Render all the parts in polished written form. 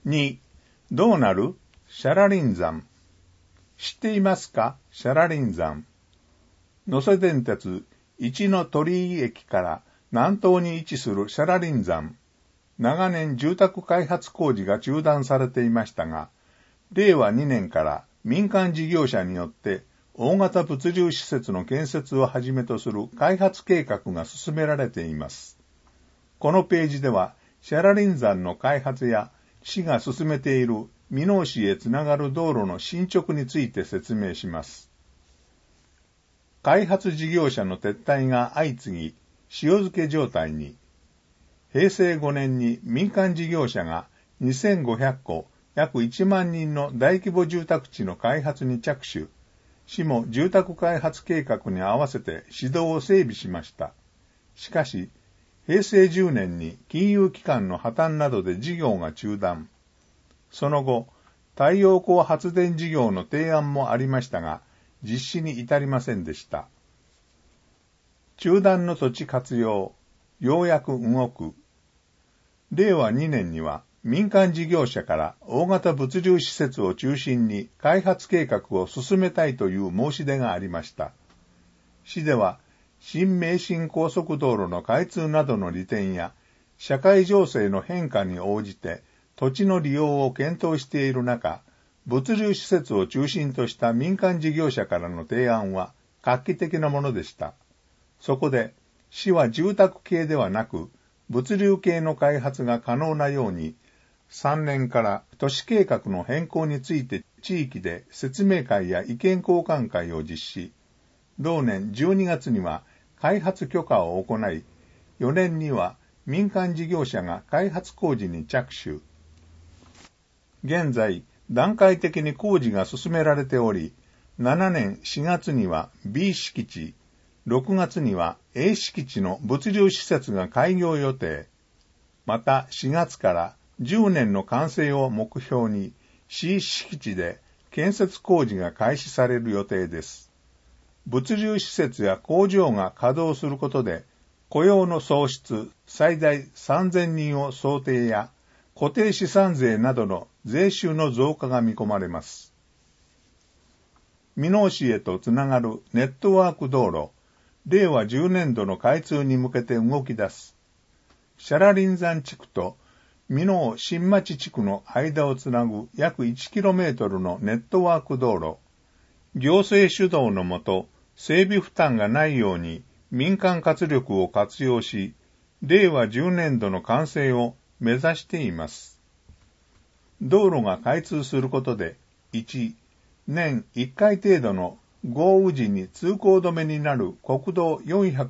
2、どうなる？シャラリン山。知っていますか？シャラリン山。能勢電鉄一の鳥居駅から南東に位置するシャラリン山。長年住宅開発工事が中断されていましたが、令和2年から民間事業者によって大型物流施設の建設をはじめとする開発計画が進められています。このページでは、シャラリン山の開発や市が進めている箕面市へつながる道路の進捗について説明します。開発事業者の撤退が相次ぎ、塩漬け状態に。平成5年に民間事業者が2500戸、約1万人の大規模住宅地の開発に着手。市も住宅開発計画に合わせて指導を整備しました。しかし、平成10年に金融機関の破綻などで事業が中断。その後、太陽光発電事業の提案もありましたが、実施に至りませんでした。中断の土地活用、ようやく動く。令和2年には民間事業者から大型物流施設を中心に開発計画を進めたいという申し出がありました。市では、新名神高速道路の開通などの利点や、社会情勢の変化に応じて土地の利用を検討している中、物流施設を中心とした民間事業者からの提案は画期的なものでした。そこで、市は住宅系ではなく、物流系の開発が可能なように、3年から都市計画の変更について地域で説明会や意見交換会を実施。同年12月には開発許可を行い、4年には民間事業者が開発工事に着手。現在、段階的に工事が進められており、7年4月には B 敷地、6月には A 敷地の物流施設が開業予定。また4月から10年の完成を目標に C 敷地で建設工事が開始される予定です。物流施設や工場が稼働することで雇用の創出最大3000人を想定や固定資産税などの税収の増加が見込まれます。箕面市へとつながるネットワーク道路、令和10年度の開通に向けて動き出す。シャラリン山地区と箕面新町地区の間をつなぐ約 1km のネットワーク道路。行政主導のもと、整備負担がないように民間活力を活用し、令和10年度の完成を目指しています。道路が開通することで、1、年1回程度の豪雨時に通行止めになる国道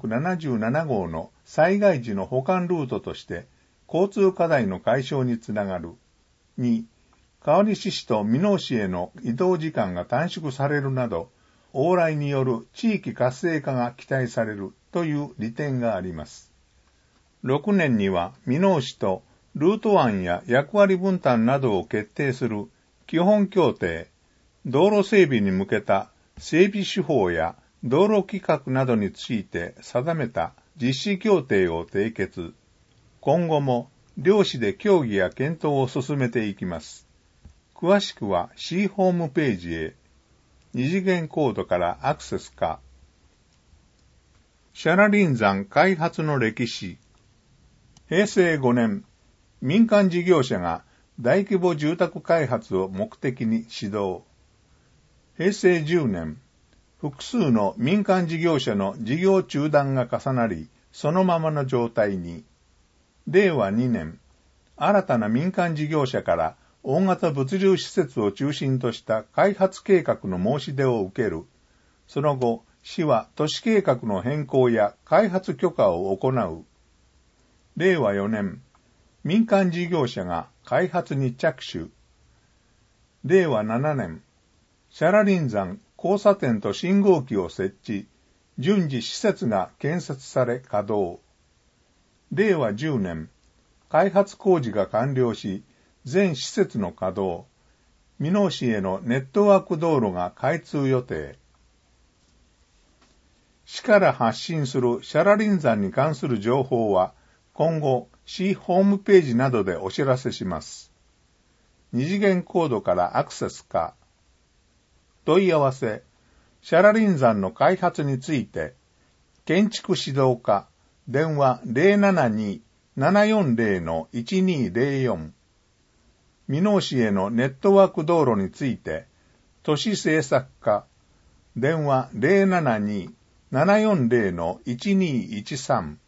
477号の災害時の補完ルートとして交通課題の解消につながる。2、川西市と箕面市への移動時間が短縮されるなど、往来による地域活性化が期待されるという利点があります。6年には箕面市とルート案や役割分担などを決定する基本協定、道路整備に向けた整備手法や道路規格などについて定めた実施協定を締結。今後も両市で協議や検討を進めていきます。詳しくは市ホームページへ。二次元コードからアクセスか。シャラリン山開発の歴史。平成5年、民間事業者が大規模住宅開発を目的に始動。平成10年、複数の民間事業者の事業中断が重なり、そのままの状態に。令和2年、新たな民間事業者から大型物流施設を中心とした開発計画の申し出を受ける。その後、市は都市計画の変更や開発許可を行う。令和4年、民間事業者が開発に着手。令和7年、シャラリン山交差点と信号機を設置、順次施設が建設され稼働。令和10年、開発工事が完了し、全施設の稼働、箕面市へのネットワーク道路が開通予定。市から発信するシャラリン山に関する情報は、今後、市ホームページなどでお知らせします。 二次元コードからアクセスか。問い合わせ、シャラリン山の開発について、建築指導課、電話 072-740-1204。箕面市へのネットワーク道路について、都市政策課、電話 072-740-1213。